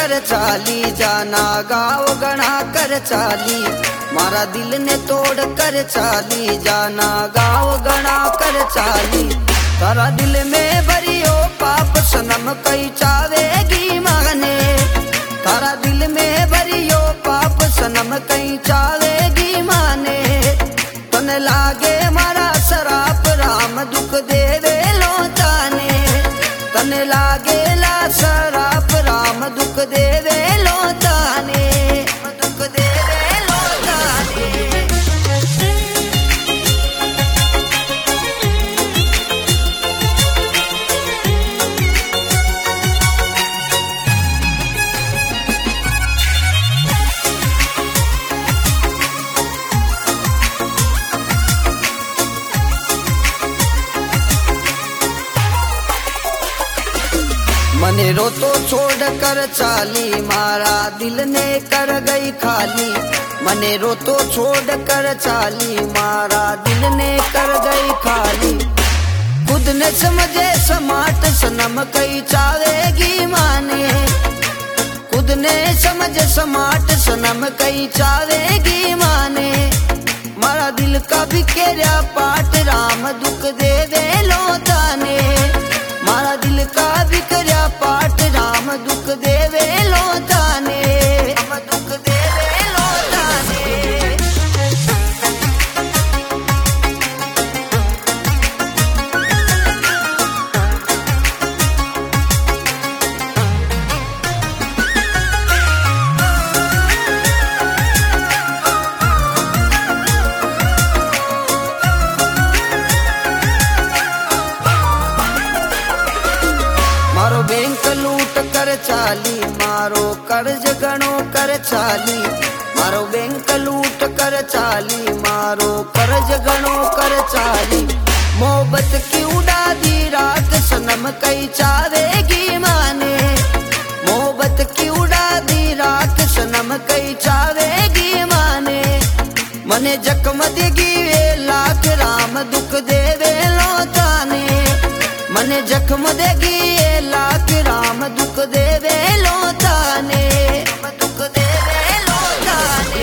कर चाली, जाना गाँव गणा कर चाली, मारा दिल ने तोड़ कर चाली, जाना गाँव गणा कर चाली। तारा दिल में भरियो पाप सनम कई चावेगी माने, तारा दिल में भरियो पाप सनम कई चावेगी माने। तन लागे मारा सराप राम दुख देवे लोताने, तन लागे ला सराप राम दुख देवे लोताने, दुख देवे लोताने। मने रो तो छोड़ कर चाली, मारा दिल ने कर गई खाली, मने रो तो छोड़ कर चाली, मारा दिल ने कर गई खाली। खुद ने समझे समाट सनम कई चावेगी माने, खुद ने समझे समाट सनम कई चावेगी माने। मारा दिल का बिखेरा पाट राम दुख देवे लोताने, मारा दिल का बिखरा पाट राम दुख देवे लोताने, दुख देवे लोताने। मारो बैंक लूट कर चाली, मारो कर्ज गणो कर चाली, मारो बैंक लूट कर चाली, मारो कर्ज गणो कर चाली। मोहब्बत की उड़ा दी रात सनम कई चावेगी माने, मोहब्बत की उड़ा दी रात सनम कई चावेगी माने। मने जख्म देगी वे लाख राम दुख देवे लोताने, मने जख्म देगी ये लाख राम दुख देवे लोताने, दुख देवे लोताने।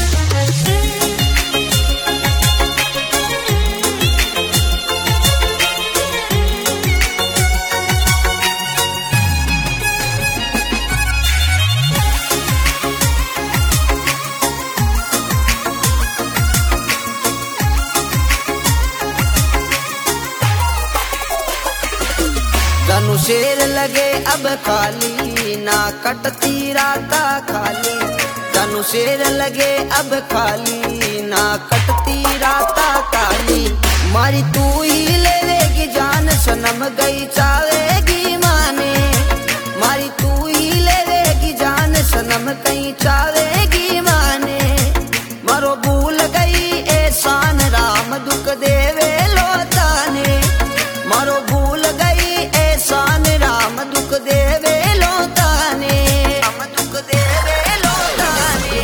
जानू शेर लगे अब खाली, ना कटती राता खाली, जानू शेर लगे अब खाली, ना कटती राता खाली। मारी तू ही लेवेगी जान सनम गई चावेगी माने, मारी तू ही लेवेगी जान सनम कहीं चावेगी माने। मारो भूल गई एहसान राम दुख देवे लोताने, मारो भूल गई एहसान राम दुख देवे लोताने, दुख देवे लोताने।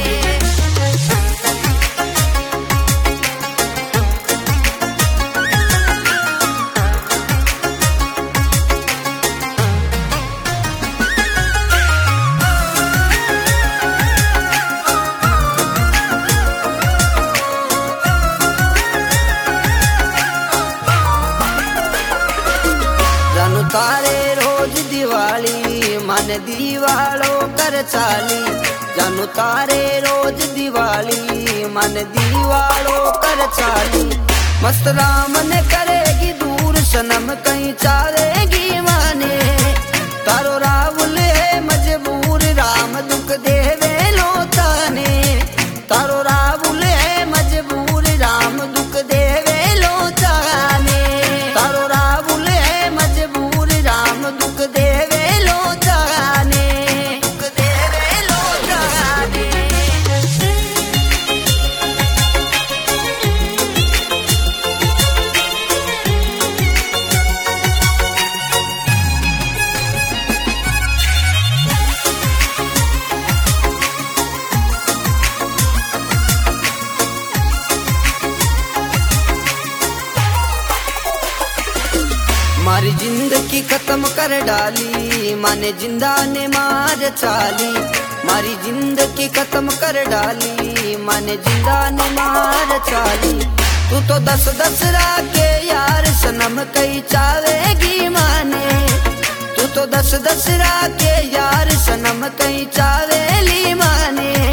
तारे रोज दिवाली मन दीवालो कर चाली, जानू तारे रोज दिवाली मन दीवालो कर चाली। मस्त राम ने करेगी दूर सनम कहीं चावेगी माने, तारो राहुल है मजबूर राम दुख देवे लोताने, तारो राहुल है मजबूर राम दुख देवे लोताने, तारो राहुल है मजबूर राम दुख देवे लोताने, दुख देवे लोताने। जिंदगी खत्म कर डाली, माने जिंदा ने मार चाली। मारी जिंदगी खत्म कर डाली, माने जिंदा ने मार चाली। तू तो दस दस राके यार सनम कई चावेगी माने। तू तो दस दस राके यार सनम कई चावेली माने।